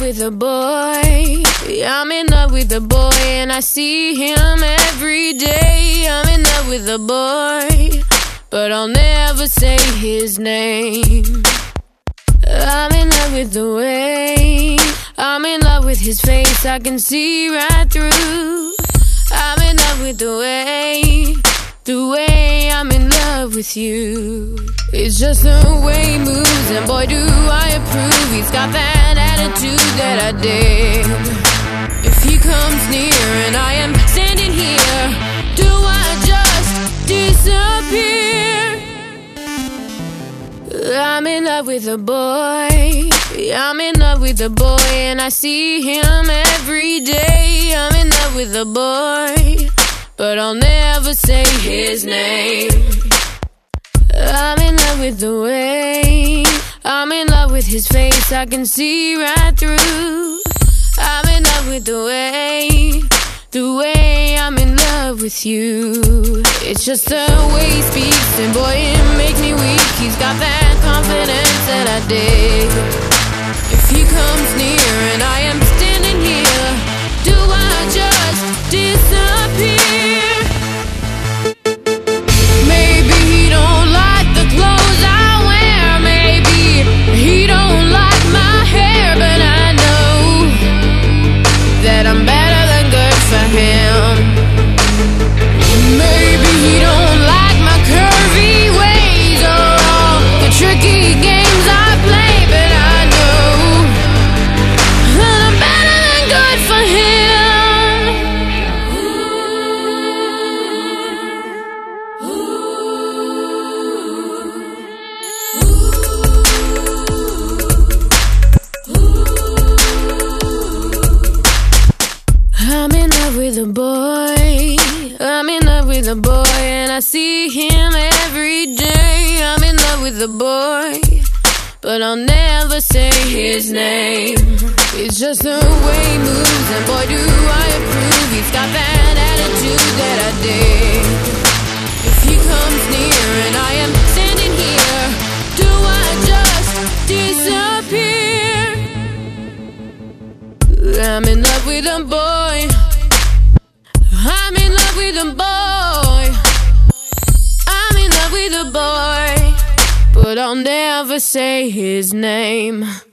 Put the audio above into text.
love with a boy. I'm in love with a boy, and I see him every day. I'm in love with a boy, but I'll never say his name. I'm in love with the way, I'm in love with his face, I can see right through. I'm in love with the way I'm in love with you. It's just the way he moves, and boy do I approve. He's got that attitude that I dig. If he comes near and I am standing here, do I just disappear? I'm in love with a boy, I'm in love with a boy, and I see him every day. I'm in love with a boy, but I'll never say his name. I'm in love with the way, I'm in love with his face, I can see right through. I'm in love with the way I'm in love with you. It's just the way he speaks, and boy, it makes me weak. He's got that confidence that I dig. If he comes near and I am standing here, do I just disappear? Maybe he don't like the clothes I wear, maybe he don't like my hair, but I know that I'm better than good for him. Maybe he don't like my curvy ways or all the tricky games I play, but I know that I'm better than good for him. I'm in love with a boy, I'm in love with a boy, and I see him every day. I'm in love with a boy, but I'll never say his name. It's just the way he moves, and boy do I approve. He's got that attitude that I dig. If he comes near and I am standing here, do I just disappear? I'm in love with a boy, I'm in love with a boy, I'm in love with a boy, but I'll never say his name.